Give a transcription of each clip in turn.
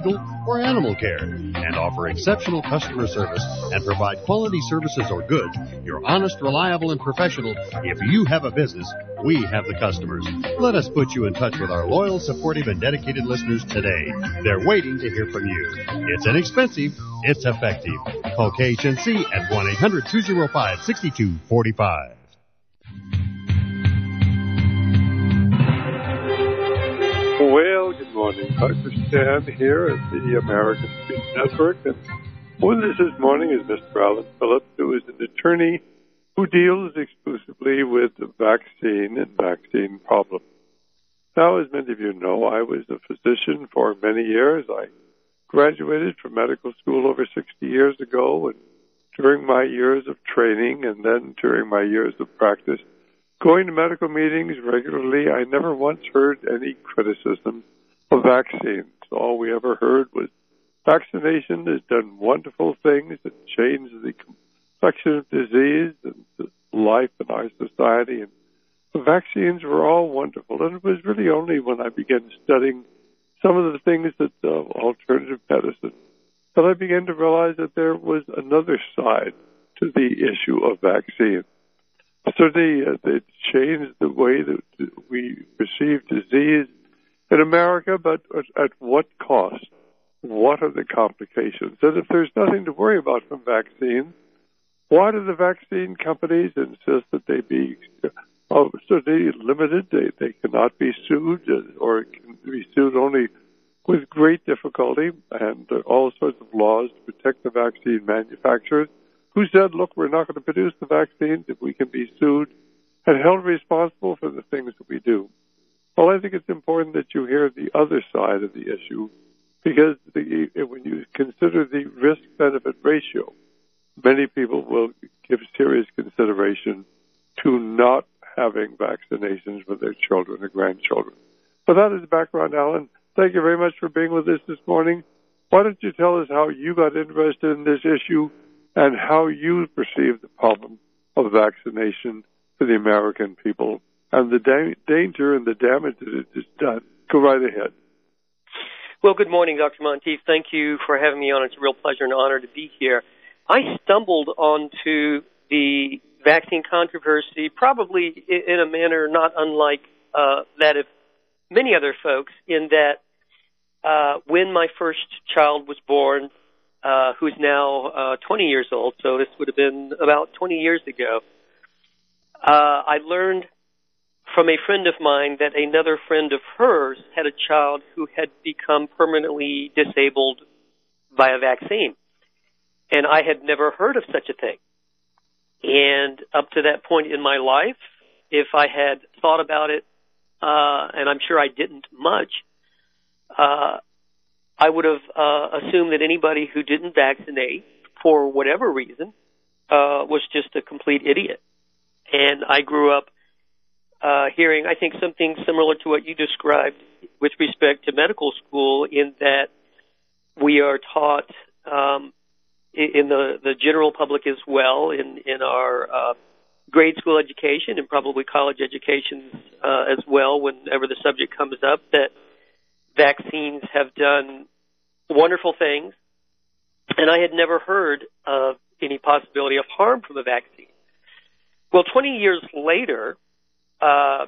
legal, or animal care, and offer exceptional customer service and provide quality services or goods. You're honest, reliable, and professional. If you have a business, we have the customers. Let us put you in touch with our loyal, supportive, and dedicated listeners today. They're waiting to hear from you. It's inexpensive. It's effective. Call KHNC at 1-800-205-6245. Well, good morning. Dr. Stan here at the American Speech Network. And with us this morning is Mr. Alan Phillips, who is an attorney who deals exclusively with vaccine and vaccine problems. Now, as many of you know, I was a physician for many years. I graduated from medical school over 60 years ago, and during my years of training and then during my years of practice, going to medical meetings regularly, I never once heard any criticism of vaccines. All we ever heard was vaccination has done wonderful things. It changed the complexion of disease and life in our society. And the vaccines were all wonderful. And it was really only when I began studying some of the things that alternative medicine that I began to realize that there was another side to the issue of vaccines. Certainly, they changed the way that we perceive disease in America, but at what cost? What are the complications? And if there's nothing to worry about from vaccines, why do the vaccine companies insist that they be certainly limited? They cannot be sued, or can be sued only with great difficulty, and all sorts of laws to protect the vaccine manufacturers, who said, look, we're not going to produce the vaccines if we can be sued and held responsible for the things that we do. Well, I think it's important that you hear the other side of the issue, because when you consider the risk-benefit ratio, many people will give serious consideration to not having vaccinations for their children or grandchildren. But that is the background, Alan. Thank you very much for being with us this morning. Why don't you tell us how you got interested in this issue and how you perceive the problem of vaccination for the American people and the danger and the damage that it has done. Go right ahead. Well, good morning, Dr. Monteith. Thank you for having me on. It's a real pleasure and honor to be here. I stumbled onto the vaccine controversy probably in a manner not unlike that of many other folks, in that when my first child was born, who's now 20 years old, so this would have been about 20 years ago, I learned from a friend of mine that another friend of hers had a child who had become permanently disabled by a vaccine. And I had never heard of such a thing. And up to that point in my life, if I had thought about it, and I'm sure I didn't much, I would have assumed that anybody who didn't vaccinate for whatever reason was just a complete idiot. And I grew up hearing, I think, something similar to what you described with respect to medical school, in that we are taught in the general public as well, in our grade school education and probably college education as well, whenever the subject comes up, that vaccines have done wonderful things, and I had never heard of any possibility of harm from a vaccine. Well, 20 years later, I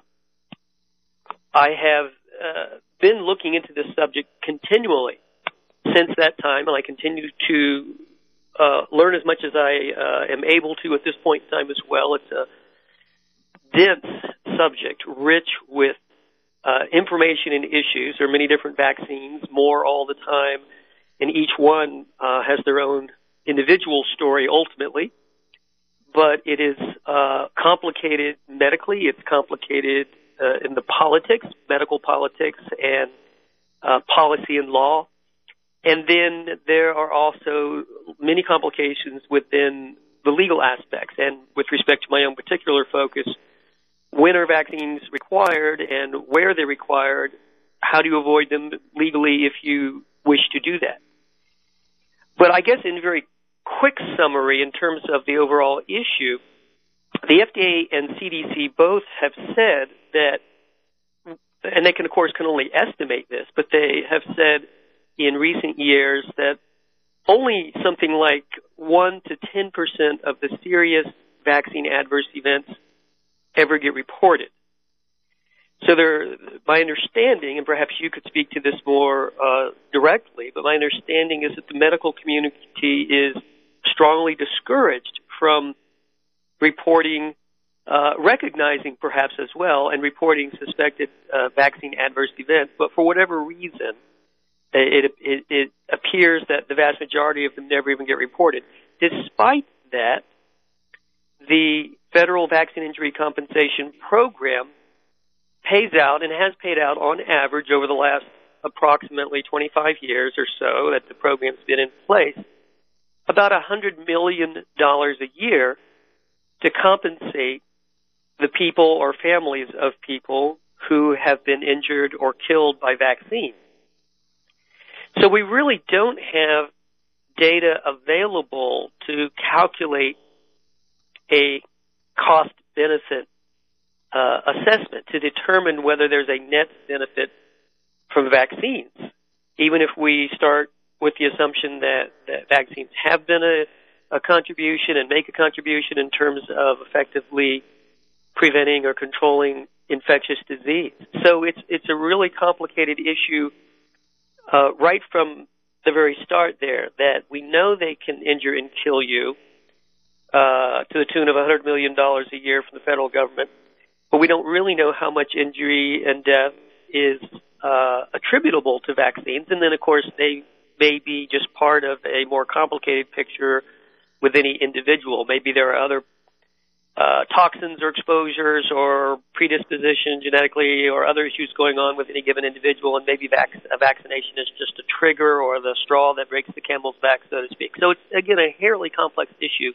have been looking into this subject continually since that time, and I continue to learn as much as I am able to at this point in time as well. It's a dense subject, rich with information and issues. There are many different vaccines, more all the time, and each one has their own individual story ultimately. But it is complicated medically. It's complicated in the politics, medical politics, and policy and law. And then there are also many complications within the legal aspects. And with respect to my own particular focus, when are vaccines required and where they're required? How do you avoid them legally if you wish to do that? But I guess in very quick summary, in terms of the overall issue, the FDA and CDC both have said that, and they can, of course, can only estimate this, but they have said in recent years that only something like 1 to 10% of the serious vaccine adverse events ever get reported. So my understanding, and perhaps you could speak to this more directly, but my understanding is that the medical community is strongly discouraged from reporting, recognizing perhaps as well, and reporting suspected vaccine adverse events. But for whatever reason, it appears that the vast majority of them never even get reported. Despite that, the Federal Vaccine Injury Compensation Program pays out and has paid out on average over the last approximately 25 years or so that the program's been in place, about $100 million a year to compensate the people or families of people who have been injured or killed by vaccines. So we really don't have data available to calculate a cost-benefit assessment to determine whether there's a net benefit from vaccines, even if we start with the assumption that vaccines have been a contribution and make a contribution in terms of effectively preventing or controlling infectious disease. So it's a really complicated issue right from the very start there, that we know they can injure and kill you to the tune of $100 million a year from the federal government, but we don't really know how much injury and death is attributable to vaccines. And then, of course, they may be just part of a more complicated picture with any individual. Maybe there are other toxins or exposures or predisposition genetically or other issues going on with any given individual, and maybe a vaccination is just a trigger or the straw that breaks the camel's back, so to speak. So it's, again, a fairly complex issue,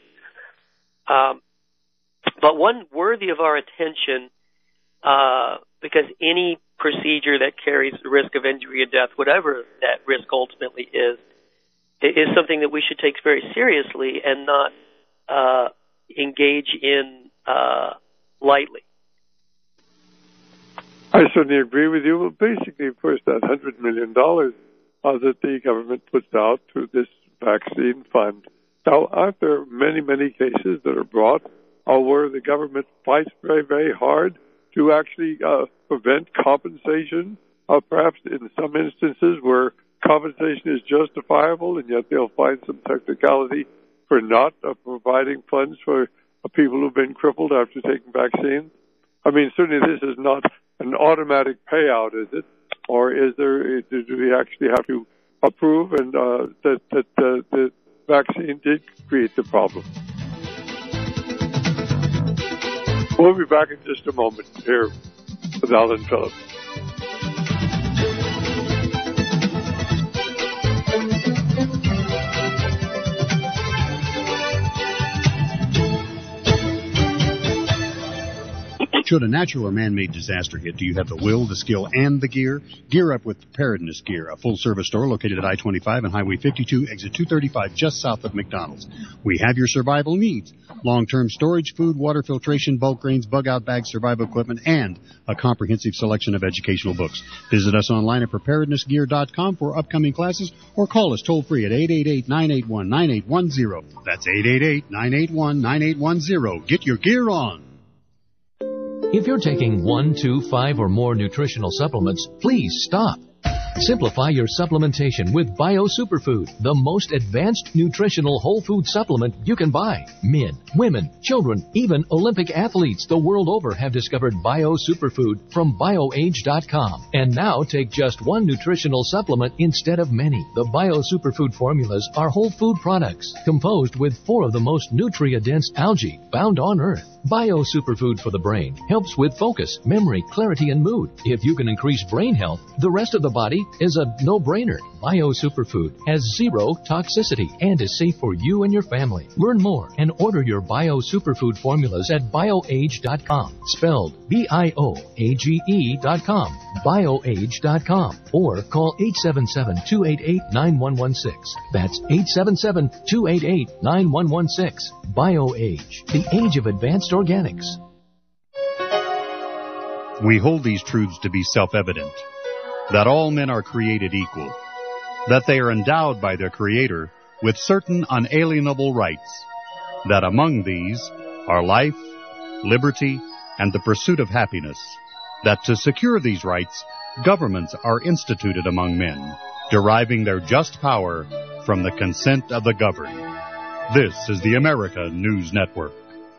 but one worthy of our attention because any procedure that carries the risk of injury and death, whatever that risk ultimately is something that we should take very seriously and not engage in lightly. I certainly agree with you. Well, basically, of course, that $100 million that the government puts out to this vaccine fund. Now, aren't there many, many cases that are brought where the government fights very, very hard to actually prevent compensation, perhaps in some instances where compensation is justifiable, and yet they'll find some technicality for not providing funds for people who've been crippled after taking vaccines? I mean, certainly this is not an automatic payout, is it? Or do we actually have to approve and that the vaccine did create the problem? We'll be back in just a moment here with Alan Phillips. Should a natural or man-made disaster hit, do you have the will, the skill, and the gear? Gear up with Preparedness Gear, a full-service store located at I-25 and Highway 52, exit 235, just south of McDonald's. We have your survival needs: long-term storage, food, water filtration, bulk grains, bug-out bags, survival equipment, and a comprehensive selection of educational books. Visit us online at preparednessgear.com for upcoming classes, or call us toll-free at 888-981-9810. That's 888-981-9810. Get your gear on. If you're taking 1, 2, 5, or more nutritional supplements, please stop. Simplify your supplementation with Bio Superfood, the most advanced nutritional whole food supplement you can buy. Men, women, children, even Olympic athletes the world over have discovered Bio Superfood from BioAge.com. And now take just one nutritional supplement instead of many. The Bio Superfood formulas are whole food products composed with 4 of the most nutrient-dense algae found on Earth. Bio Superfood for the brain helps with focus, memory, clarity, and mood. If you can increase brain health, the rest of the body is a no-brainer. Bio Superfood has 0 toxicity and is safe for you and your family. Learn more and order your Bio Superfood formulas at BioAge.com, spelled BIOAGE.com, BioAge.com, or call 877-288-9116. That's 877-288-9116. BioAge, the age of advanced organics. We hold these truths to be self-evident, that all men are created equal, that they are endowed by their Creator with certain unalienable rights, that among these are life, liberty, and the pursuit of happiness, that to secure these rights, governments are instituted among men, deriving their just power from the consent of the governed. This is the America News Network.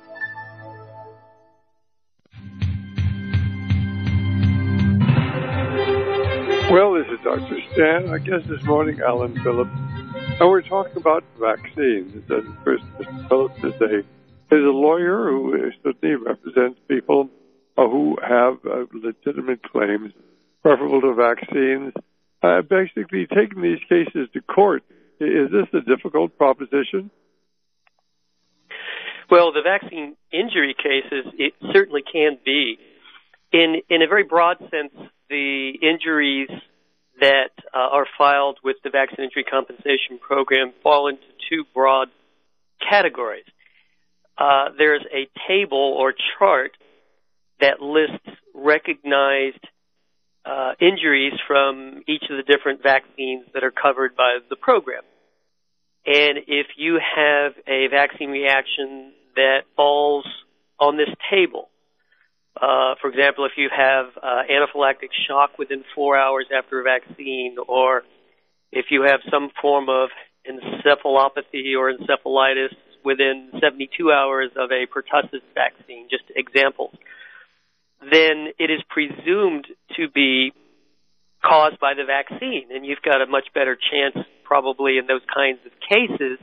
Well, this is Dr. Stan. Our guest this morning, Alan Phillips, and we're talking about vaccines. And first, Mr. Phillips is a lawyer who certainly represents people who have legitimate claims preferable to vaccines. Basically, taking these cases to court, is this a difficult proposition? Well, the vaccine injury cases, it certainly can be. In a very broad sense, the injuries that are filed with the Vaccine Injury Compensation Program fall into two broad categories. There's a table or chart that lists recognized injuries from each of the different vaccines that are covered by the program. And if you have a vaccine reaction that falls on this table, for example, if you have anaphylactic shock within 4 hours after a vaccine, or if you have some form of encephalopathy or encephalitis within 72 hours of a pertussis vaccine, just examples, then it is presumed to be caused by the vaccine, and you've got a much better chance probably in those kinds of cases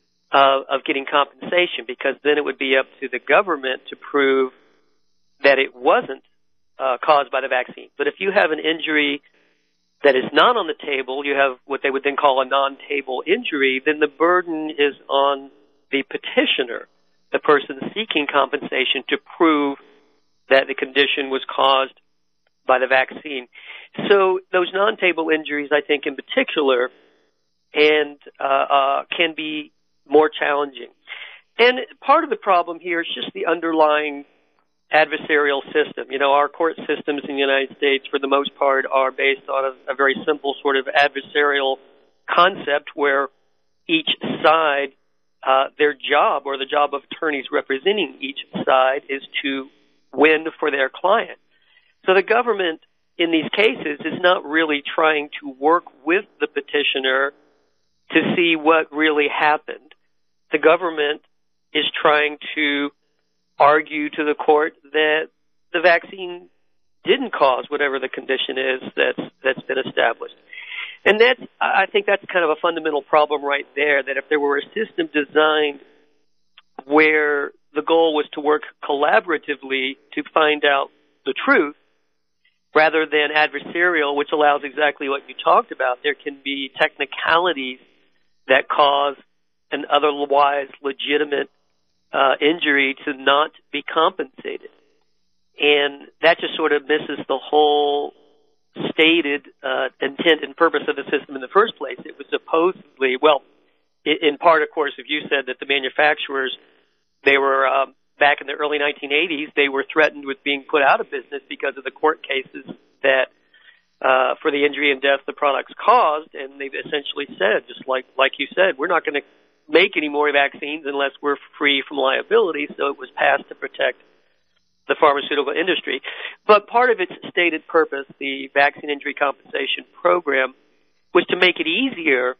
of getting compensation, because then it would be up to the government to prove that it wasn't caused by the vaccine. But if you have an injury that is not on the table, you have what they would then call a non-table injury, then the burden is on the petitioner, the person seeking compensation, to prove that the condition was caused by the vaccine. So those non-table injuries, I think in particular, and can be more challenging. And part of the problem here is just the underlying adversarial system. You know, our court systems in the United States, for the most part, are based on a very simple sort of adversarial concept where each side, their job, or the job of attorneys representing each side, is to win for their client. So the government in these cases is not really trying to work with the petitioner to see what really happened. The government is trying to argue to the court that the vaccine didn't cause whatever the condition is that's been established. And I think that's kind of a fundamental problem right there, that if there were a system designed where the goal was to work collaboratively to find out the truth, rather than adversarial, which allows exactly what you talked about, there can be technicalities that cause an otherwise legitimate injury to not be compensated. And that just sort of misses the whole stated intent and purpose of the system in the first place. It was supposedly, well, in part, of course, if you said that the manufacturers, they were, back in the early 1980s, they were threatened with being put out of business because of the court cases that, for the injury and death the products caused, and they've essentially said, just like you said, we're not going to make any more vaccines unless we're free from liability, so it was passed to protect the pharmaceutical industry. But part of its stated purpose, the Vaccine Injury Compensation Program, was to make it easier,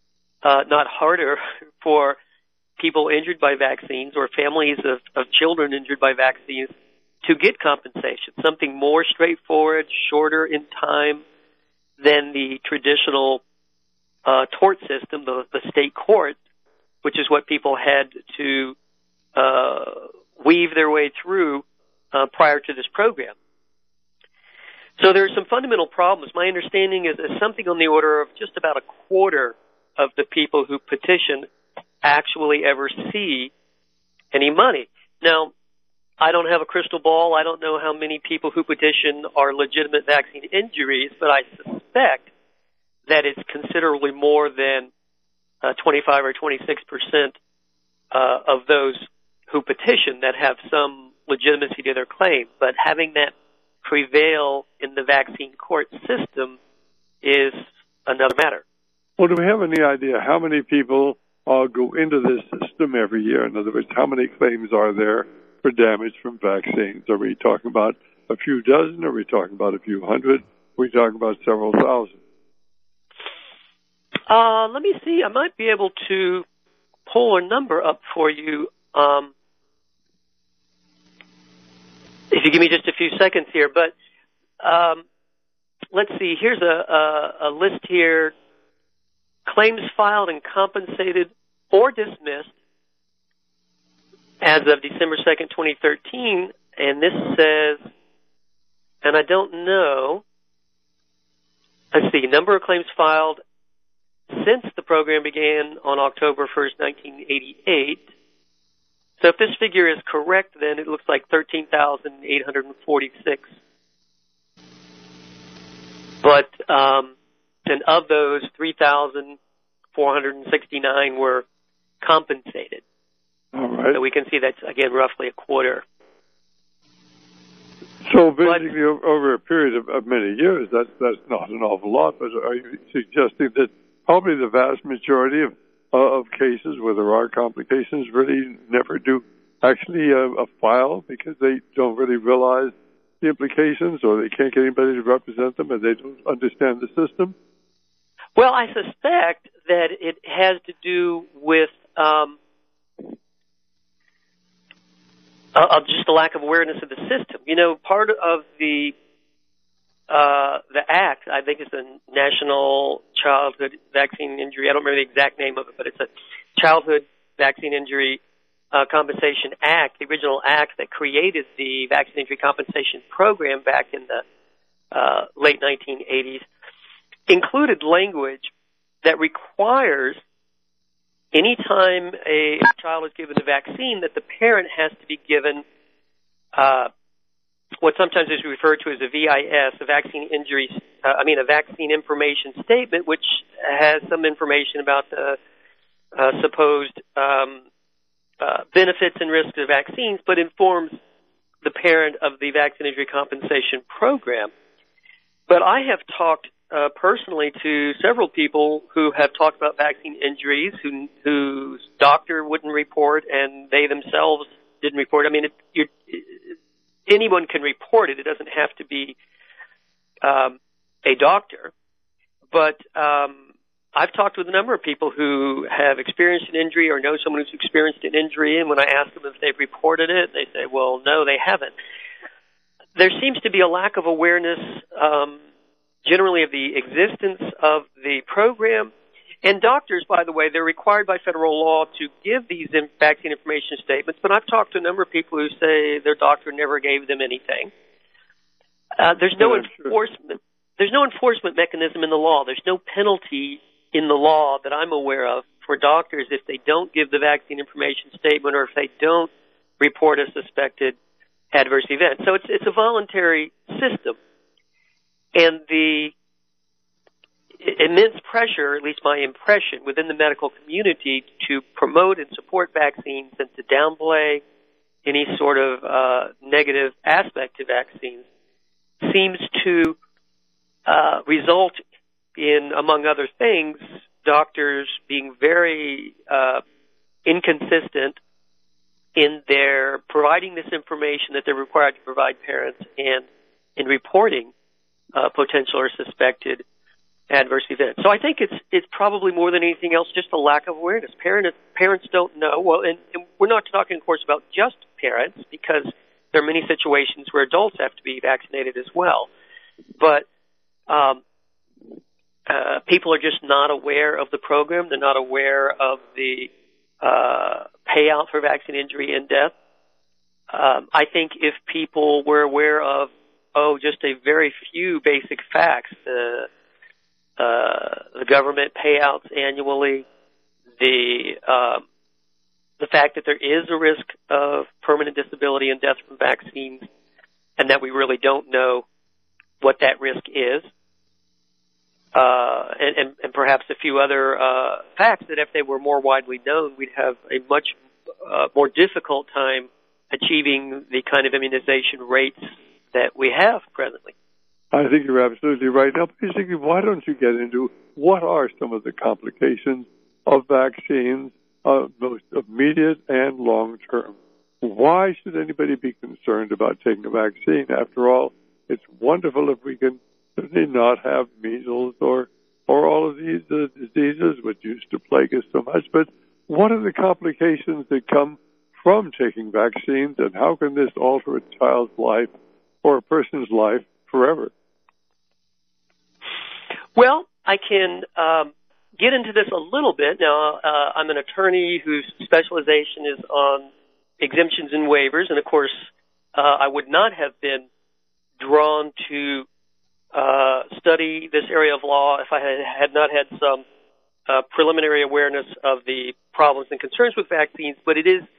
not harder, for people injured by vaccines or families of children injured by vaccines to get compensation, something more straightforward, shorter in time than the traditional tort system, the state court, which is what people had to weave their way through prior to this program. So there are some fundamental problems. My understanding is something on the order of just about a quarter of the people who petition actually ever see any money. Now, I don't have a crystal ball. I don't know how many people who petition are legitimate vaccine injuries, but I suspect that it's considerably more than 25 or 26% of those who petition that have some legitimacy to their claim. But having that prevail in the vaccine court system is another matter. Well, do we have any idea how many people go into this system every year? In other words, how many claims are there for damage from vaccines? Are we talking about a few dozen? Are we talking about a few hundred? Are we talking about several thousand? Let me see. I might be able to pull a number up for you. If you give me just a few seconds here. But let's see. Here's a list here. Claims filed and compensated or dismissed as of December 2nd, 2013. And this says, and I don't know, let's see, number of claims filed since the program began on October 1st, 1988. So if this figure is correct, then it looks like 13,846. But and of those, 3,469 were compensated. All right. So we can see that's, again, roughly a quarter. So basically, over a period of many years, that's not an awful lot. But are you suggesting that probably the vast majority of cases where there are complications really never do actually file because they don't really realize the implications, or they can't get anybody to represent them, and they don't understand the system? Well, I suspect that it has to do with just a lack of awareness of the system. You know, part of the act, I think, is the National Childhood Vaccine Injury. I don't remember the exact name of it, but it's a Childhood Vaccine Injury Compensation Act, the original act that created the Vaccine Injury Compensation Program back in the late 1980s, included language that requires any time a child is given the vaccine that the parent has to be given what sometimes is referred to as a VIS, a vaccine information statement, which has some information about the supposed benefits and risks of vaccines, but informs the parent of the Vaccine Injury Compensation Program. But I have talked personally to several people who have talked about vaccine injuries whose doctor wouldn't report and they themselves didn't report. I mean, anyone can report it. It doesn't have to be a doctor. But I've talked with a number of people who have experienced an injury or know someone who's experienced an injury, and when I ask them if they've reported it, they say, well, no, they haven't. There seems to be a lack of awareness generally of the existence of the program. And doctors, by the way, they're required by federal law to give these vaccine information statements, but I've talked to a number of people who say their doctor never gave them anything. There's no enforcement. There's no enforcement mechanism in the law. There's no penalty in the law that I'm aware of for doctors if they don't give the vaccine information statement or if they don't report a suspected adverse event. So it's a voluntary system. And the immense pressure, at least my impression, within the medical community to promote and support vaccines and to downplay any sort of negative aspect to vaccines seems to result in, among other things, doctors being very inconsistent in their providing this information that they're required to provide parents and in reporting potential or suspected adverse events. So I think it's probably more than anything else just a lack of awareness. Parents don't know. Well, and we're not talking, of course, about just parents because there are many situations where adults have to be vaccinated as well. But people are just not aware of the program. They're not aware of the payout for vaccine injury and death. I think if people were aware of, just a very few basic facts, the government payouts annually, the fact that there is a risk of permanent disability and death from vaccines, and that we really don't know what that risk is, and perhaps a few other facts that if they were more widely known, we'd have a much more difficult time achieving the kind of immunization rates that we have presently. I think you're absolutely right. Now, basically, why don't you get into what are some of the complications of vaccines, most immediate and long-term? Why should anybody be concerned about taking a vaccine? After all, it's wonderful if we can certainly not have measles or all of these diseases which used to plague us so much. But what are the complications that come from taking vaccines, and how can this alter a child's life or a person's life forever? Well, I can get into this a little bit. Now, I'm an attorney whose specialization is on exemptions and waivers, and of course, I would not have been drawn to study this area of law if I had not had some preliminary awareness of the problems and concerns with vaccines, but it is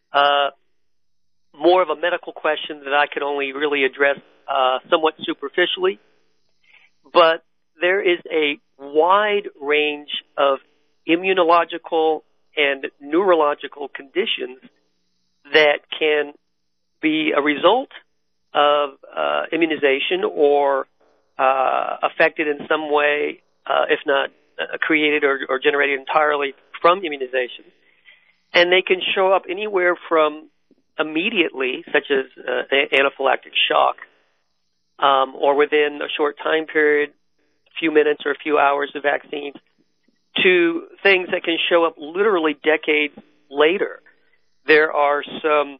more of a medical question that I can only really address somewhat superficially. But there is a wide range of immunological and neurological conditions that can be a result of immunization or affected in some way, if not created or generated entirely from immunization. And they can show up anywhere from immediately, such as anaphylactic shock, or within a short time period, a few minutes or a few hours of vaccines, to things that can show up literally decades later. There are some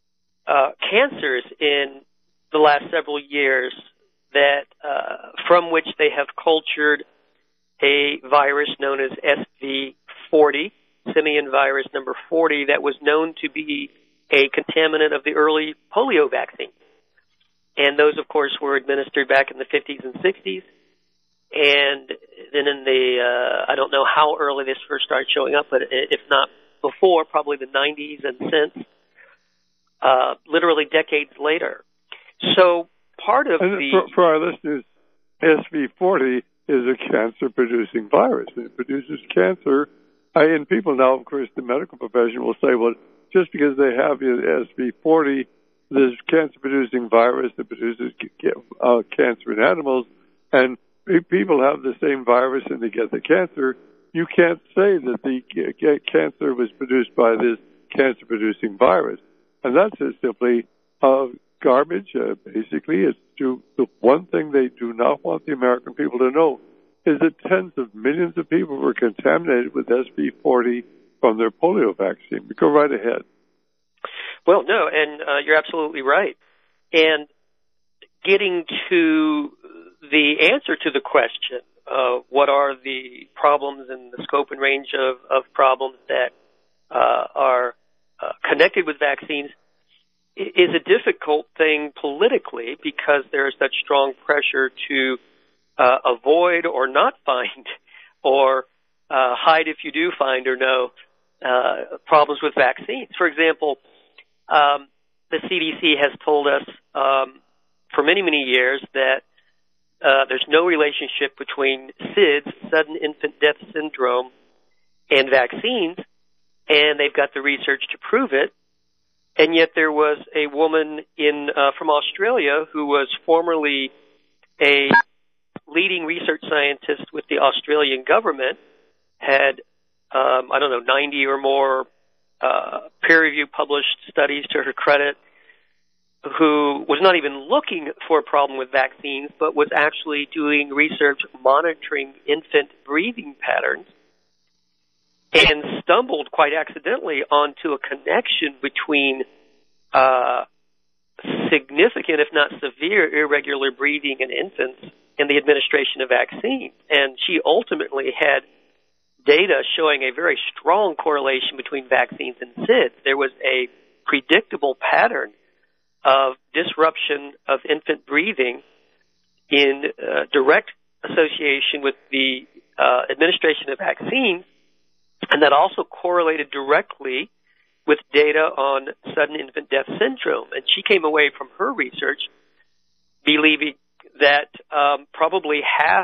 cancers in the last several years that from which they have cultured a virus known as SV40, simian virus number 40, that was known to be a contaminant of the early polio vaccine. And those, of course, were administered back in the 50s and 60s. And then in the, I don't know how early this first started showing up, but if not before, probably the 90s and since, literally decades later. So part of for our listeners, SV40 is a cancer-producing virus. It produces cancer. And people now, of course, the medical profession will say, well, just because they have the SV40, this cancer-producing virus that produces cancer in animals, and people have the same virus and they get the cancer, you can't say that the cancer was produced by this cancer-producing virus. And that's just simply garbage. Basically, it's the one thing they do not want the American people to know is that tens of millions of people were contaminated with SV40 from their polio vaccine. Go right ahead. Well, no, and you're absolutely right. And getting to the answer to the question, what are the problems and the scope and range of problems that are connected with vaccines, is a difficult thing politically because there is such strong pressure to avoid or not find or hide if you do find or know problems with vaccines. For example, the CDC has told us for many, many years that there's no relationship between SIDS, sudden infant death syndrome, and vaccines, and they've got the research to prove it. And yet there was a woman from Australia who was formerly a leading research scientist with the Australian government, had, 90 or more peer-reviewed published studies to her credit, who was not even looking for a problem with vaccines, but was actually doing research monitoring infant breathing patterns, and stumbled quite accidentally onto a connection between significant, if not severe, irregular breathing in infants and the administration of vaccines. And she ultimately had data showing a very strong correlation between vaccines and SIDS. There was a predictable pattern of disruption of infant breathing in direct association with the administration of vaccines, and that also correlated directly with data on sudden infant death syndrome. And she came away from her research believing that probably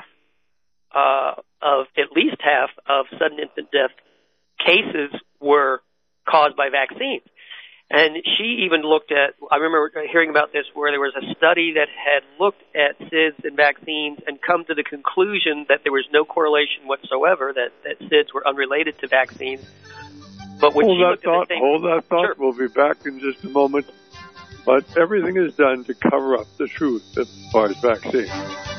at least half of sudden infant death cases were caused by vaccines. And she even looked at, I remember hearing about this, where there was a study that had looked at SIDS and vaccines and come to the conclusion that there was no correlation whatsoever, that SIDS were unrelated to vaccines. But when hold that thought. Sure. We'll be back in just a moment. But everything is done to cover up the truth as far as vaccines.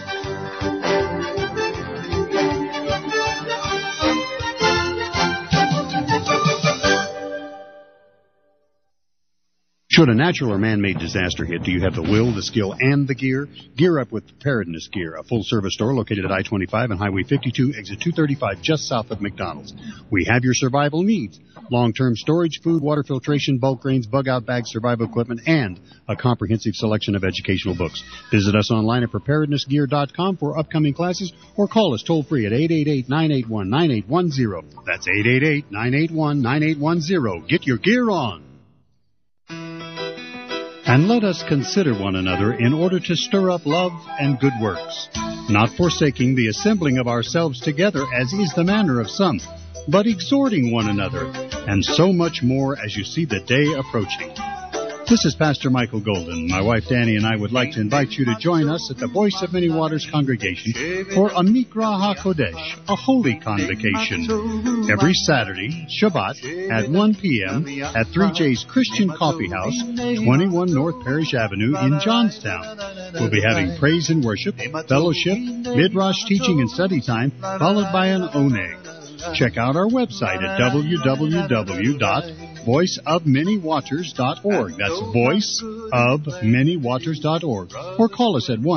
Should a natural or man-made disaster hit, do you have the will, the skill, and the gear? Gear up with Preparedness Gear, a full-service store located at I-25 and Highway 52, exit 235, just south of McDonald's. We have your survival needs: long-term storage, food, water filtration, bulk grains, bug-out bags, survival equipment, and a comprehensive selection of educational books. Visit us online at preparednessgear.com for upcoming classes, or call us toll-free at 888-981-9810. That's 888-981-9810. Get your gear on. And let us consider one another in order to stir up love and good works, not forsaking the assembling of ourselves together, as is the manner of some, but exhorting one another, and so much more as you see the day approaching. This is Pastor Michael Golden. My wife Danny and I would like to invite you to join us at the Voice of Many Waters congregation for a Mikra HaKodesh, a holy convocation, every Saturday, Shabbat, at 1 p.m. at 3J's Christian Coffee House, 21 North Parish Avenue in Johnstown. We'll be having praise and worship, fellowship, midrash teaching and study time, followed by an oneg. Check out our website at www.voiceofmanywaters.org. That's voiceofmanywaters.org. Or call us at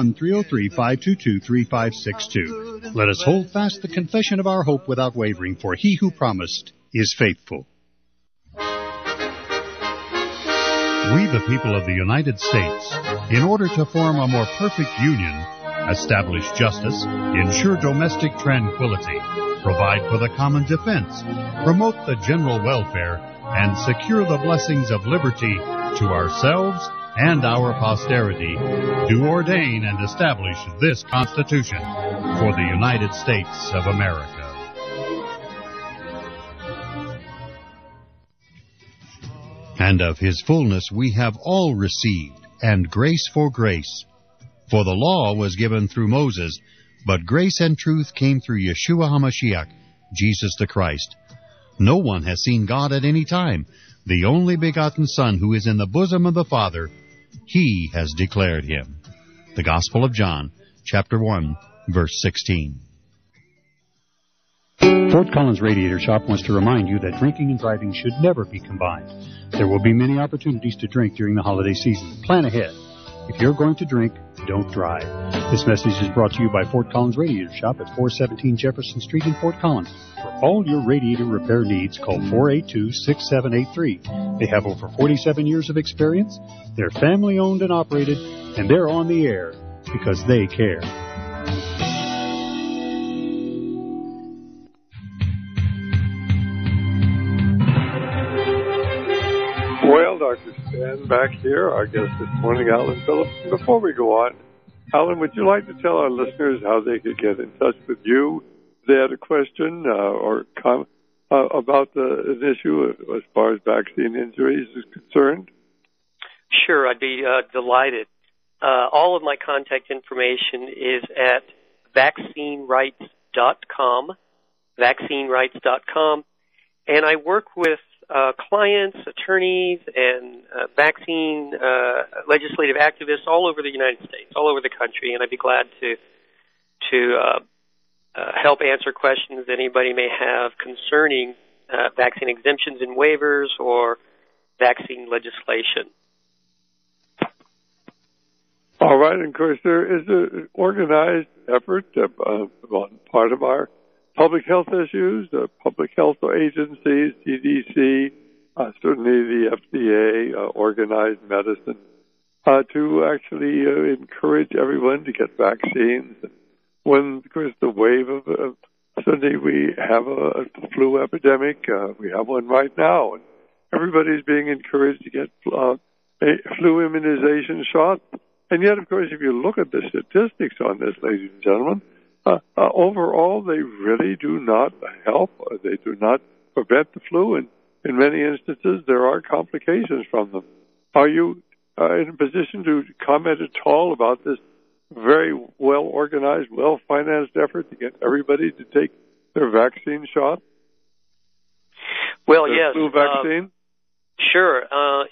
1-303-522-3562. Let us hold fast the confession of our hope without wavering, for he who promised is faithful. We, the people of the United States, in order to form a more perfect union, establish justice, ensure domestic tranquility, provide for the common defense, promote the general welfare, and secure the blessings of liberty to ourselves and our posterity, do ordain and establish this Constitution for the United States of America. And of his fullness we have all received, and grace for grace. For the law was given through Moses, but grace and truth came through Yeshua HaMashiach, Jesus the Christ. No one has seen God at any time. The only begotten Son, who is in the bosom of the Father, He has declared Him. The Gospel of John, chapter 1, verse 16. Fort Collins Radiator Shop wants to remind you that drinking and driving should never be combined. There will be many opportunities to drink during the holiday season. Plan ahead. If you're going to drink, don't drive. This message is brought to you by Fort Collins Radiator Shop at 417 Jefferson Street in Fort Collins. For all your radiator repair needs, call 482-6783. They have over 47 years of experience. They're family owned and operated, and they're on the air because they care. Well, Dr. Stan back here, our guest this morning, Alan Phillips. Before we go on, Alan, would you like to tell our listeners how they could get in touch with you if they had a question or comment about an issue as far as vaccine injuries is concerned? Sure, I'd be delighted. All of my contact information is at vaccinerights.com, vaccinerights.com, and I work with clients, attorneys, and vaccine legislative activists all over the United States, all over the country, and I'd be glad to help answer questions that anybody may have concerning vaccine exemptions and waivers or vaccine legislation. All right, and of course there is an organized effort on part of our public health issues, public health agencies, CDC, certainly the FDA, organized medicine, to actually encourage everyone to get vaccines. When, of course, the wave of suddenly we have a flu epidemic, we have one right now, and everybody's being encouraged to get flu immunization shots. And yet, of course, if you look at the statistics on this, ladies and gentlemen, overall, they really do not help. They do not prevent the flu. And in many instances, there are complications from them. Are you in a position to comment at all about this very well-organized, well-financed effort to get everybody to take their vaccine shot? Well, their yes. Flu vaccine? Sure.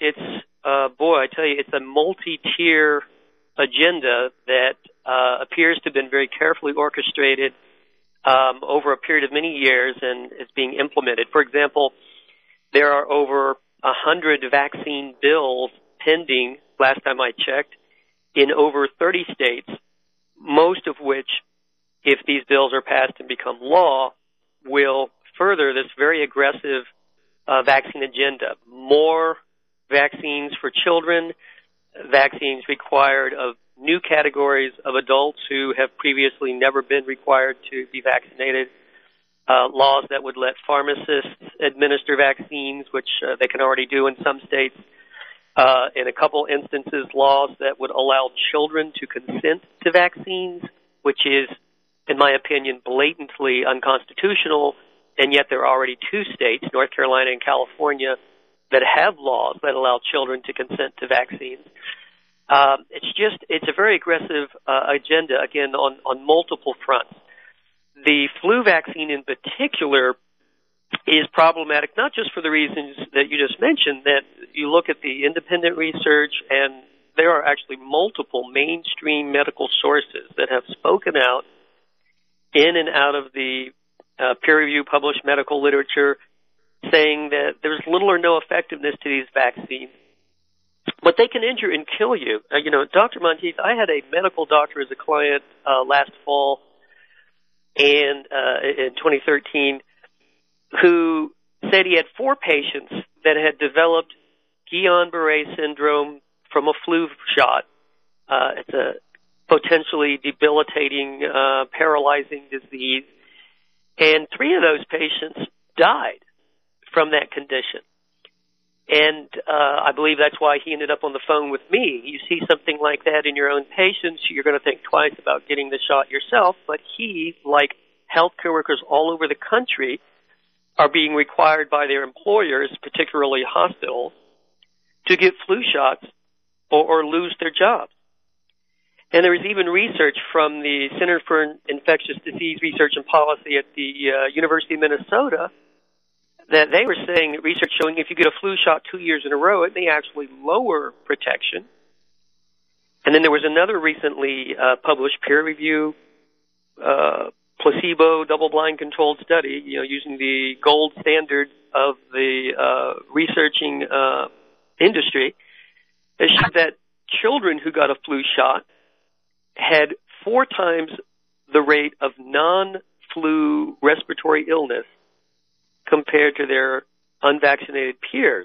I tell you, it's a multi-tier agenda that appears to have been very carefully orchestrated over a period of many years and is being implemented. For example, there are over 100 vaccine bills pending, last time I checked, in over 30 states, most of which, if these bills are passed and become law, will further this very aggressive vaccine agenda. More vaccines for children, vaccines required of new categories of adults who have previously never been required to be vaccinated, laws that would let pharmacists administer vaccines, which they can already do in some states. In a couple instances, laws that would allow children to consent to vaccines, which is, in my opinion, blatantly unconstitutional, and yet there are already two states, North Carolina and California, that have laws that allow children to consent to vaccines. It's a very aggressive agenda, again, on multiple fronts. The flu vaccine in particular is problematic, not just for the reasons that you just mentioned, that you look at the independent research, and there are actually multiple mainstream medical sources that have spoken out in and out of the peer-reviewed published medical literature saying that there's little or no effectiveness to these vaccines. But they can injure and kill you. Dr. Monteith, I had a medical doctor as a client last fall and in 2013 who said he had 4 patients that had developed Guillain-Barré syndrome from a flu shot. It's a potentially debilitating, paralyzing disease. And 3 of those patients died from that condition. And I believe that's why he ended up on the phone with me. You see something like that in your own patients, you're going to think twice about getting the shot yourself. But he, like healthcare workers all over the country, are being required by their employers, particularly hospitals, to get flu shots or lose their jobs. And there was even research from the Center for Infectious Disease Research and Policy at the University of Minnesota that they were saying that research showing if you get a flu shot 2 years in a row, it may actually lower protection. And then there was another recently published peer-review placebo double-blind controlled study, using the gold standard of the researching industry, that showed that children who got a flu shot had 4 times the rate of non-flu respiratory illness compared to their unvaccinated peers.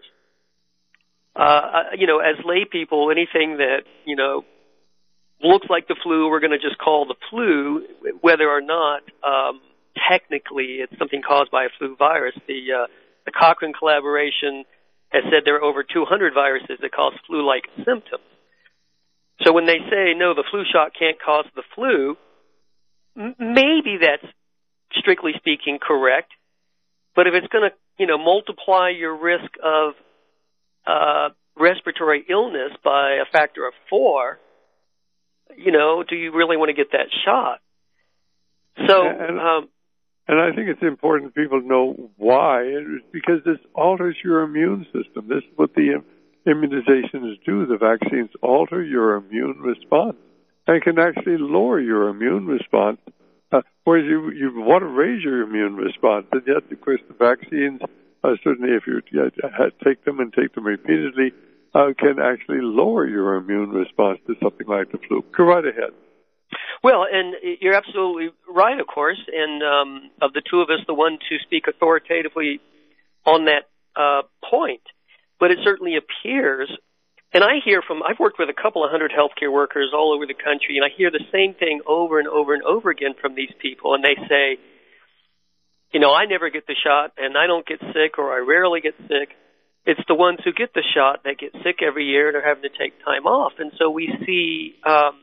As lay people, anything that, looks like the flu, we're going to just call the flu, whether or not technically it's something caused by a flu virus. The Cochrane collaboration has said there are over 200 viruses that cause flu-like symptoms. So when they say, no, the flu shot can't cause the flu, maybe that's, strictly speaking, correct. But if it's going to, multiply your risk of respiratory illness by a factor of 4, do you really want to get that shot? So, and I think it's important people know why. It's because this alters your immune system. This is what the immunizations do. The vaccines alter your immune response and can actually lower your immune response. Whereas you want to raise your immune response, and yet, of course, the vaccines, certainly if you take them and take them repeatedly, can actually lower your immune response to something like the flu. Go right ahead. Well, and you're absolutely right, of course, and of the two of us, the one to speak authoritatively on that point. But it certainly appears, and I've worked with a couple of 100 healthcare workers all over the country, and I hear the same thing over and over and over again from these people, and they say, I never get the shot, and I don't get sick, or I rarely get sick. It's the ones who get the shot that get sick every year and are having to take time off. And so we see,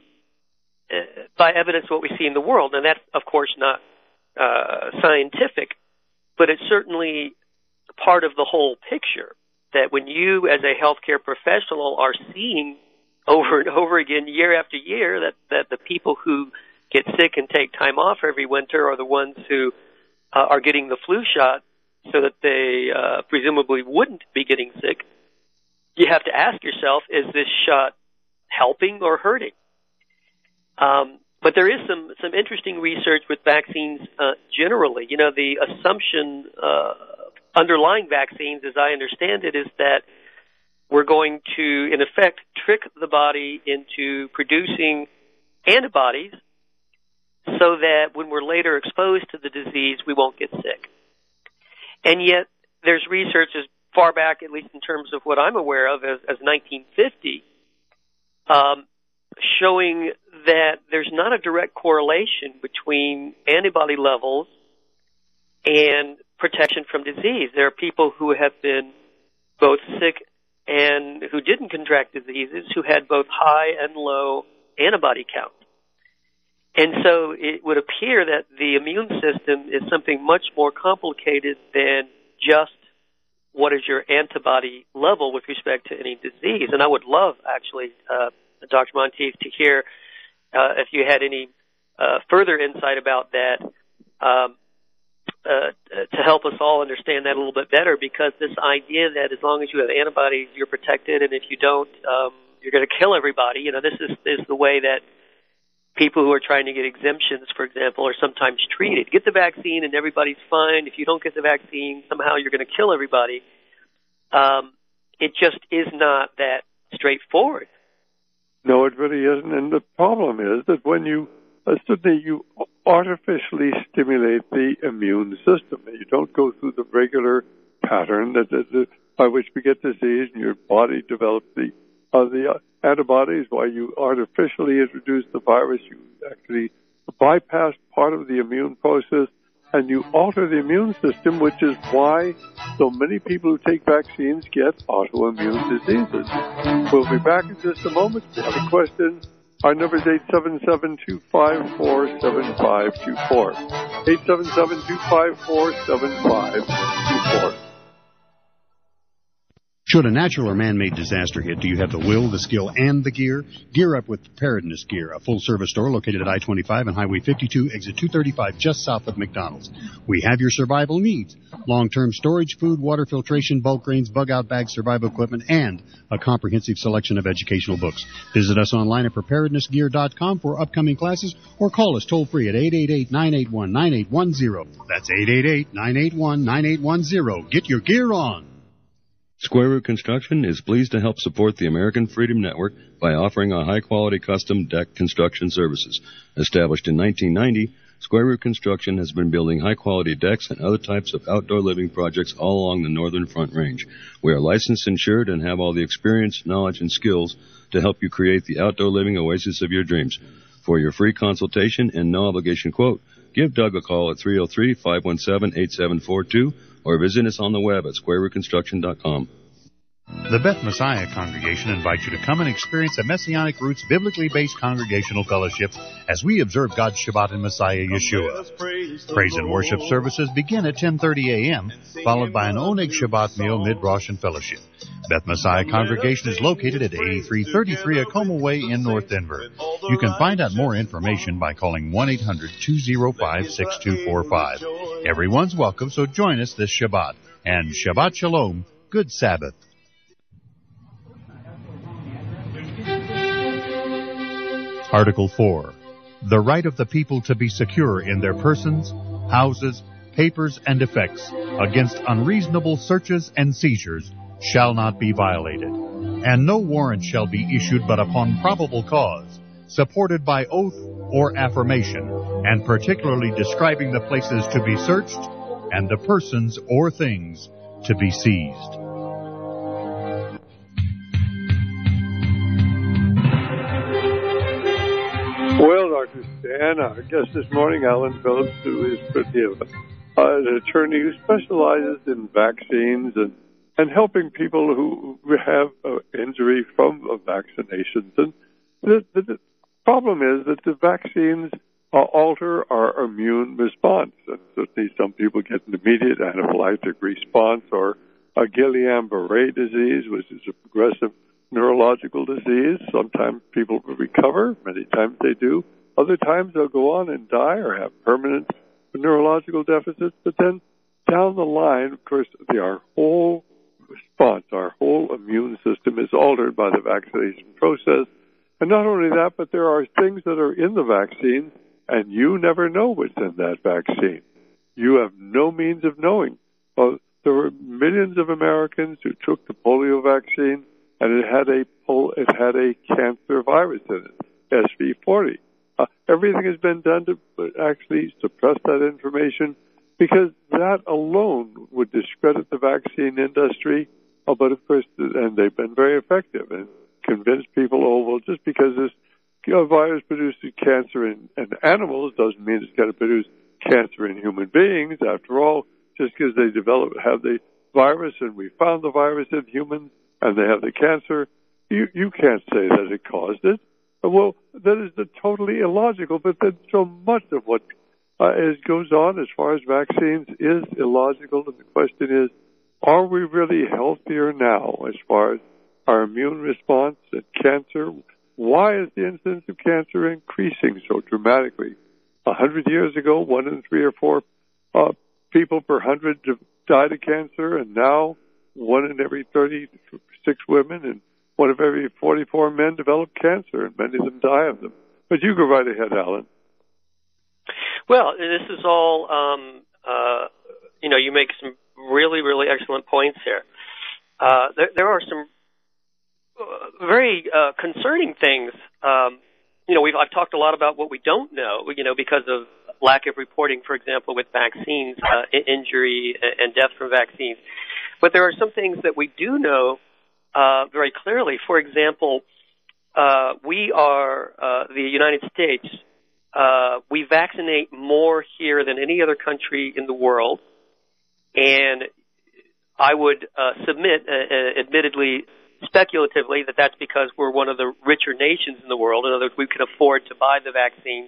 by evidence, what we see in the world, and that's, of course, not scientific, but it certainly part of the whole picture, that when you as a healthcare professional are seeing over and over again, year after year, that the people who get sick and take time off every winter are the ones who are getting the flu shot so that they presumably wouldn't be getting sick, you have to ask yourself, is this shot helping or hurting? But there is some interesting research with vaccines generally. You know, the assumption underlying vaccines, as I understand it, is that we're going to, in effect, trick the body into producing antibodies so that when we're later exposed to the disease, we won't get sick. And yet, there's research as far back, at least in terms of what I'm aware of, as 1950, showing that there's not a direct correlation between antibody levels and protection from disease. There are people who have been both sick and who didn't contract diseases who had both high and low antibody count. And so it would appear that the immune system is something much more complicated than just what is your antibody level with respect to any disease. And I would love, actually, Dr. Monteith, to hear if you had any further insight about that to help us all understand that a little bit better, because this idea that as long as you have antibodies, you're protected, and if you don't, you're going to kill everybody. You know, this is the way that people who are trying to get exemptions, for example, are sometimes treated. Get the vaccine and everybody's fine. If you don't get the vaccine, somehow you're going to kill everybody. It just is not that straightforward. No, it really isn't. And the problem is that when you artificially stimulate the immune system, you don't go through the regular pattern by which we get disease and your body develops the antibodies. While you artificially introduce the virus, you actually bypass part of the immune process and you alter the immune system, which is why so many people who take vaccines get autoimmune diseases. We'll be back in just a moment. If you have a question, our number is 877-254-7524. 877-254-7524. Should a natural or man-made disaster hit, do you have the will, the skill, and the gear? Gear up with Preparedness Gear, a full-service store located at I-25 and Highway 52, exit 235, just south of McDonald's. We have your survival needs: long-term storage, food, water filtration, bulk grains, bug-out bags, survival equipment, and a comprehensive selection of educational books. Visit us online at preparednessgear.com for upcoming classes, or call us toll-free at 888-981-9810. That's 888-981-9810. Get your gear on. Square Root Construction is pleased to help support the American Freedom Network by offering a high-quality custom deck construction services. Established in 1990, Square Root Construction has been building high-quality decks and other types of outdoor living projects all along the Northern Front Range. We are licensed, insured, and have all the experience, knowledge, and skills to help you create the outdoor living oasis of your dreams. For your free consultation and no-obligation quote, give Doug a call at 303-517-8742 or visit us on the web at squarerootconstruction.com. The Beth Messiah Congregation invites you to come and experience a Messianic Roots biblically based congregational fellowship as we observe God's Shabbat in Messiah Yeshua. Praise and worship services begin at 10:30 a.m., followed by an Oneg Shabbat meal mid-Rosh and fellowship. Beth Messiah Congregation is located at 8333 Acoma Way in North Denver. You can find out more information by calling 1-800-205-6245. Everyone's welcome, so join us this Shabbat. And Shabbat Shalom, good Sabbath. Article 4. The right of the people to be secure in their persons, houses, papers, and effects against unreasonable searches and seizures shall not be violated, and no warrant shall be issued but upon probable cause, supported by oath or affirmation, and particularly describing the places to be searched and the persons or things to be seized. Well, Dr. Stan, our guest this morning, Alan Phillips, who is an attorney who specializes in vaccines and helping people who have injury from vaccinations. And the problem is that the vaccines alter our immune response. And certainly some people get an immediate anaphylactic response, or a Guillain-Barré disease, which is a progressive neurological disease. Sometimes people will recover. Many times they do. Other times they'll go on and die or have permanent neurological deficits. But then down the line, of course, our whole response, our whole immune system is altered by the vaccination process. And not only that, but there are things that are in the vaccine, and you never know what's in that vaccine. You have no means of knowing. Well, there were millions of Americans who took the polio vaccine, and it had a cancer virus in it, SV40. Everything has been done to actually suppress that information, because that alone would discredit the vaccine industry. But of course, and they've been very effective and convinced people, oh, well, just because this virus produces cancer in animals doesn't mean it's going to produce cancer in human beings. After all, just because they have the virus and we found the virus in humans and they have the cancer, you can't say that it caused it. Well, that is totally illogical, but then so much of what goes on as far as vaccines is illogical, and the question is, are we really healthier now as far as our immune response and cancer? Why is the incidence of cancer increasing so dramatically? 100 years ago, 1 in 3 or 4 people per 100 died of cancer, and now 1 in every 36 women and 1 of every 44 men develop cancer, and many of them die of them. But you go right ahead, Alan. Well, this is all, you make some really, really excellent points here. There are some very concerning things. I've talked a lot about what we don't know, because of lack of reporting, for example, with vaccines, injury and death from vaccines. But there are some things that we do know very clearly. For example, we are the United States. We vaccinate more here than any other country in the world, and I would submit, admittedly, speculatively, that that's because we're one of the richer nations in the world. In other words, we can afford to buy the vaccines.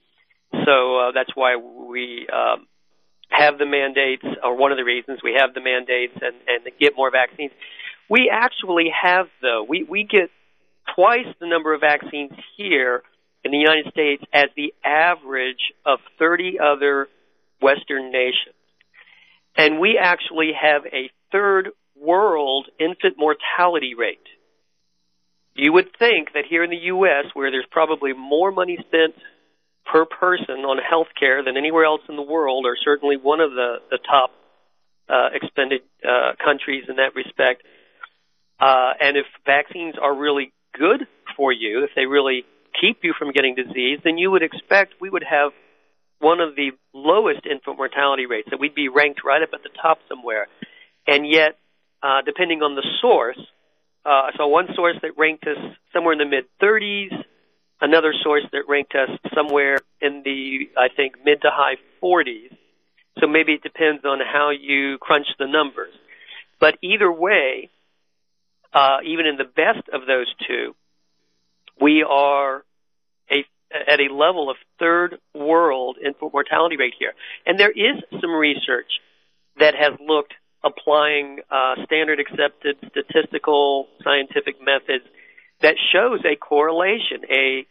So that's why we have the mandates, or one of the reasons we have the mandates and get more vaccines. We actually have, though, we get twice the number of vaccines here in the United States as the average of 30 other Western nations. And we actually have a third world infant mortality rate. You would think that here in the U.S., where there's probably more money spent per person on health care than anywhere else in the world, or certainly one of the top expended countries in that respect, and if vaccines are really good for you, if they really keep you from getting disease, then you would expect we would have one of the lowest infant mortality rates, that we'd be ranked right up at the top somewhere. And yet, depending on the source, so one source that ranked us somewhere in the mid-30s, another source that ranked us somewhere in the, I think, mid to high 40s. So maybe it depends on how you crunch the numbers. But either way, even in the best of those two, we are at a level of third world infant mortality rate here. And there is some research that has looked, applying standard accepted statistical scientific methods, that shows a correlation, a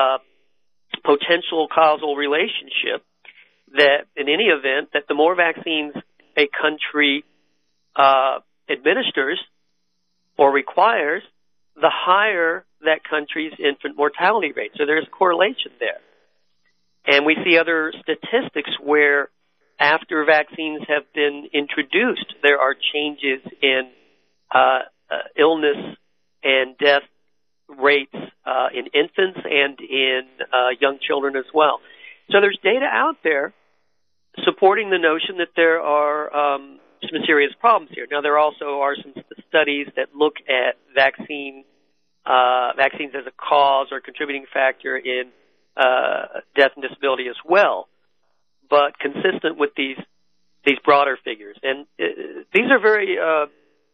potential causal relationship, that in any event, that the more vaccines a country administers or requires, the higher that country's infant mortality rate. So there's a correlation there. And we see other statistics where after vaccines have been introduced, there are changes in illness and death rates in infants and in young children as well. So there's data out there supporting the notion that there are some serious problems here. Now, there also are some studies that look at vaccines as a cause or contributing factor in death and disability as well, but consistent with these broader figures. And these are very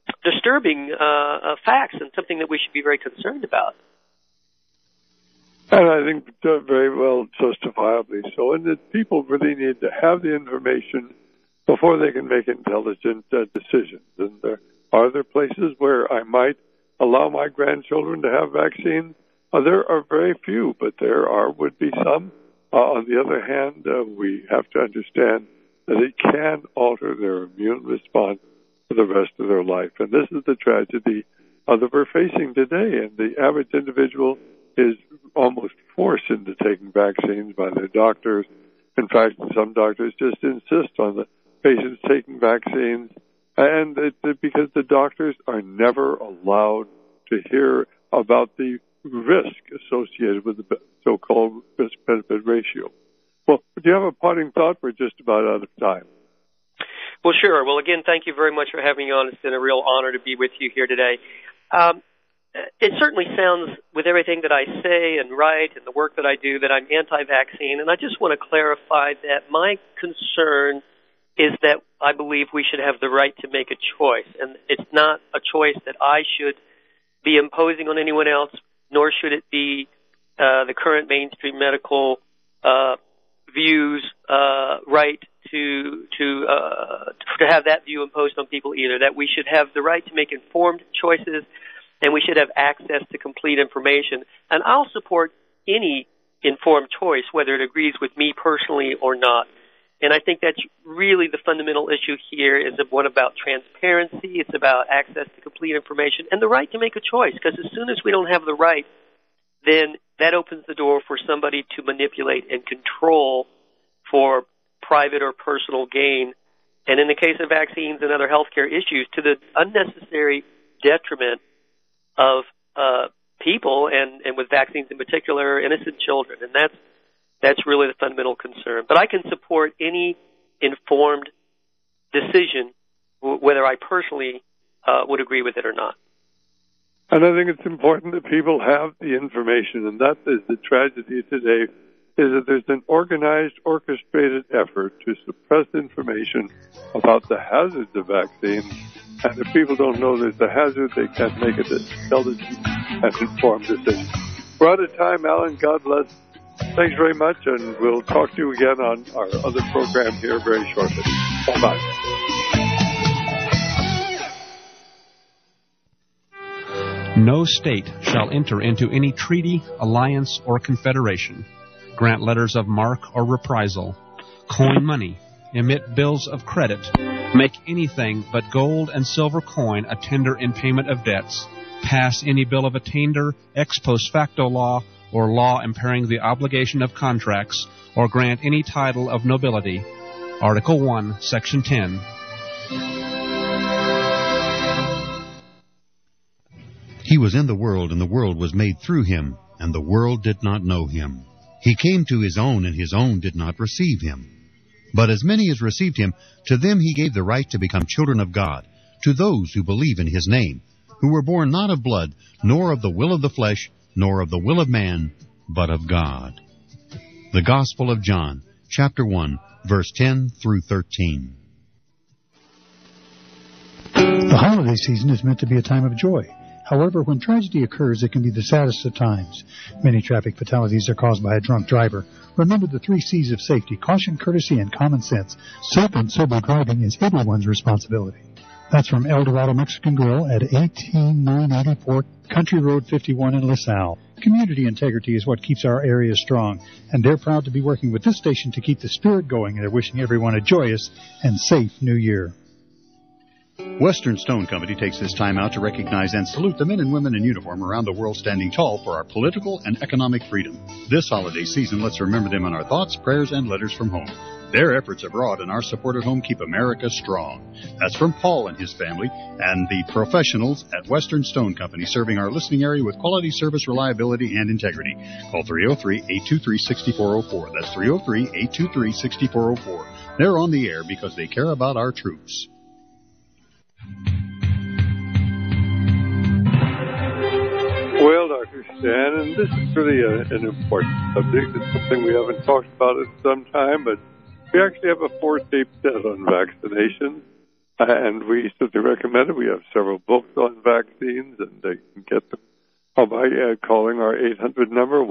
disturbing facts, and something that we should be very concerned about. And I think very well justifiably so. And that people really need to have the information before they can make intelligent decisions. And are there places where I might allow my grandchildren to have vaccines? There are very few, but would be some. On the other hand, we have to understand that it can alter their immune response for the rest of their life. And this is the tragedy that we're facing today. And the average individual is almost forced into taking vaccines by their doctors. In fact, some doctors just insist on the patients taking vaccines, and because the doctors are never allowed to hear about the risk associated with the so-called risk-benefit ratio. Well, do you have a parting thought? We're just about out of time. Well, sure. Well, again, thank you very much for having me on. It's been a real honor to be with you here today. It certainly sounds, with everything that I say and write and the work that I do, that I'm anti-vaccine, and I just want to clarify that my concern is that I believe we should have the right to make a choice, and it's not a choice that I should be imposing on anyone else, nor should it be the current mainstream medical views right to have that view imposed on people either. That we should have the right to make informed choices, and we should have access to complete information. And I'll support any informed choice, whether it agrees with me personally or not. And I think that's really the fundamental issue here, is one about transparency. It's about access to complete information and the right to make a choice, because as soon as we don't have the right, then that opens the door for somebody to manipulate and control for private or personal gain. And in the case of vaccines and other healthcare issues, to the unnecessary detriment of people, and with vaccines in particular, innocent children. And that's really the fundamental concern. But I can support any informed decision, whether I personally would agree with it or not. And I think it's important that people have the information, and that is the tragedy today, is that there's an organized, orchestrated effort to suppress information about the hazards of vaccines. And if people don't know there's a hazard, they can't make an intelligent and informed decision. We're out of time, Alan. God bless. Thanks very much, and we'll talk to you again on our other program here very shortly. Bye-bye. No state shall enter into any treaty, alliance, or confederation, grant letters of marque or reprisal, coin money, emit bills of credit, make anything but gold and silver coin a tender in payment of debts, pass any bill of attainder, ex post facto law, or law impairing the obligation of contracts, or grant any title of nobility. Article 1, Section 10. He was in the world, and the world was made through him, and the world did not know him. He came to his own, and his own did not receive him. But as many as received him, to them he gave the right to become children of God, to those who believe in his name, who were born not of blood, nor of the will of the flesh, nor of the will of man, but of God. The Gospel of John, chapter 1, verse 10 through 13. The holiday season is meant to be a time of joy. However, when tragedy occurs, it can be the saddest of times. Many traffic fatalities are caused by a drunk driver. Remember the 3 C's of safety: caution, courtesy, and common sense. Safe and sober driving is everyone's responsibility. That's from El Dorado Mexican Grill at 18984 Country Road 51 in LaSalle. Community integrity is what keeps our area strong, and they're proud to be working with this station to keep the spirit going, and they're wishing everyone a joyous and safe New Year. Western Stone Company takes this time out to recognize and salute the men and women in uniform around the world standing tall for our political and economic freedom. This holiday season, let's remember them in our thoughts, prayers, and letters from home. Their efforts abroad and our support at home keep America strong. That's from Paul and his family and the professionals at Western Stone Company, serving our listening area with quality service, reliability, and integrity. Call 303-823-6404. That's 303-823-6404. They're on the air because they care about our troops. Well, Dr. Stan, and this is really an important subject. It's something we haven't talked about in some time, but we actually have a 4-tape set on vaccination, and we certainly recommend it. We have several books on vaccines, and they can get them by calling our 800 number,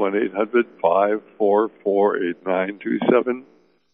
1-800-544-8927,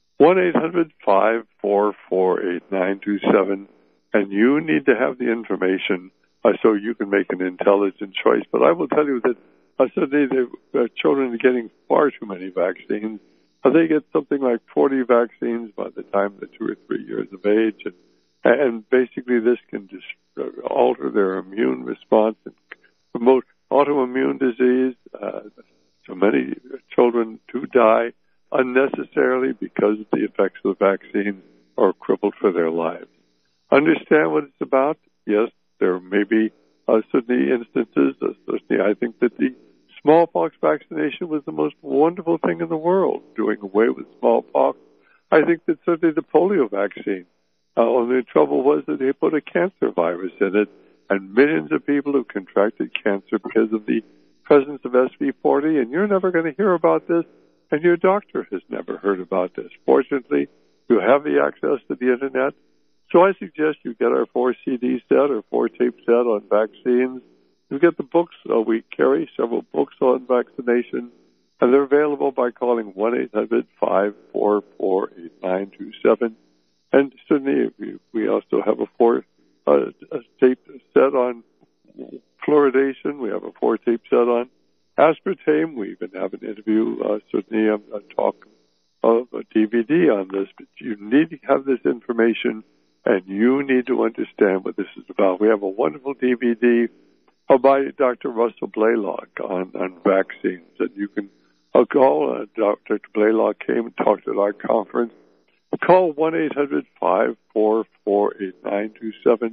1-800-544-8927, and you need to have the information so you can make an intelligent choice. But I will tell you that suddenly the children are getting far too many vaccines. They get something like 40 vaccines by the time they're 2 or 3 years of age, and basically this can just alter their immune response and promote autoimmune disease. So many children do die unnecessarily because the effects of the vaccine are crippled for their lives. Understand what it's about? Yes, there may be certainly instances. Certainly, I think that the smallpox vaccination was the most wonderful thing in the world, doing away with smallpox. I think that certainly the polio vaccine, only the trouble was that they put a cancer virus in it, and millions of people have contracted cancer because of the presence of SV40, and you're never going to hear about this, and your doctor has never heard about this. Fortunately, you have the access to the Internet, so I suggest you get our 4-CD set or 4-tape set on vaccines. You get the books. We carry several books on vaccination, and they're available by calling 1-800-544-8927. And certainly, we also have a 4-tape set on fluoridation. We have a 4-tape set on aspartame. We even have an interview, certainly a talk of a DVD on this. But you need to have this information, and you need to understand what this is about. We have a wonderful DVD by Dr. Russell Blaylock on vaccines, and you can call. Dr. Blaylock came and talked at our conference. Call 1-800-544-8927,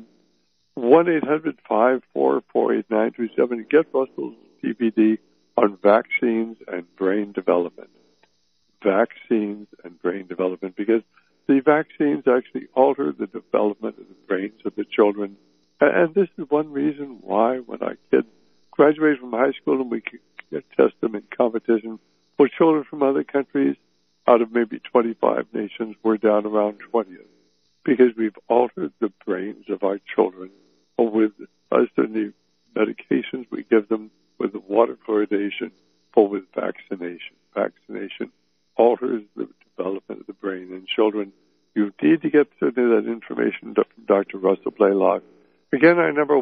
1-800-544-8927, and get Russell's DVD on vaccines and brain development. Vaccines and brain development, because the vaccines actually alter the development of the brains of the children. And this is one reason why when our kids graduate from high school and we can test them in competition with children from other countries, out of maybe 25 nations, we're down around 20th, because we've altered the brains of our children with certainly medications we give them, with the water fluoridation, or with vaccination. Vaccination alters the development of the brain in children. You need to get certainly that information from Dr. Russell Blaylock. Again, our number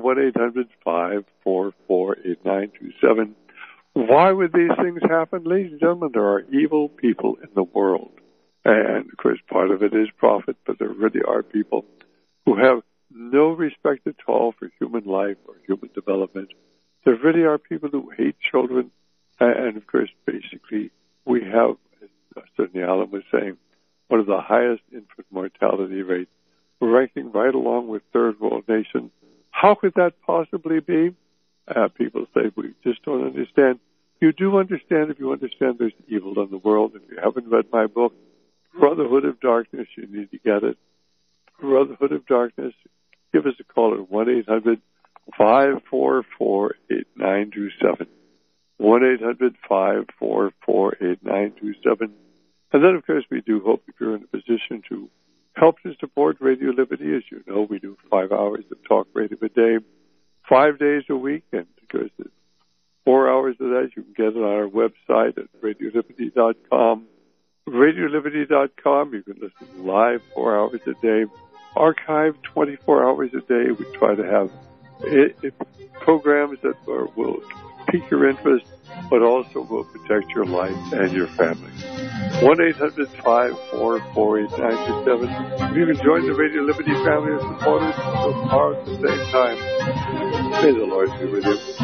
1-800-544-8927. Why would these things happen? Ladies and gentlemen, there are evil people in the world. And, of course, part of it is profit, but there really are people who have no respect at all for human life or human development. There really are people who hate children. And, of course, basically, we have, as certainly Alan was saying, one of the highest infant mortality rates. We're ranking right along with third world nations. How could that possibly be? People say we just don't understand. You do understand if you understand there's evil in the world. If you haven't read my book, Brotherhood of Darkness, you need to get it. Brotherhood of Darkness, give us a call at 1-800-544-8927. 1-800-544-8927. And then, of course, we do hope if you're in a position to help to support Radio Liberty. As you know, we do 5 hours of talk radio a day, 5 days a week, and because it's 4 hours of that, you can get it on our website at radioliberty.com. Radioliberty.com, you can listen live 4 hours a day, archived 24 hours a day. We try to have programs that will pique your interest, but also will protect your life and your family. 1-800-544-8927. If you can join the Radio Liberty family of supporters tomorrow at the same time, may the Lord be with you.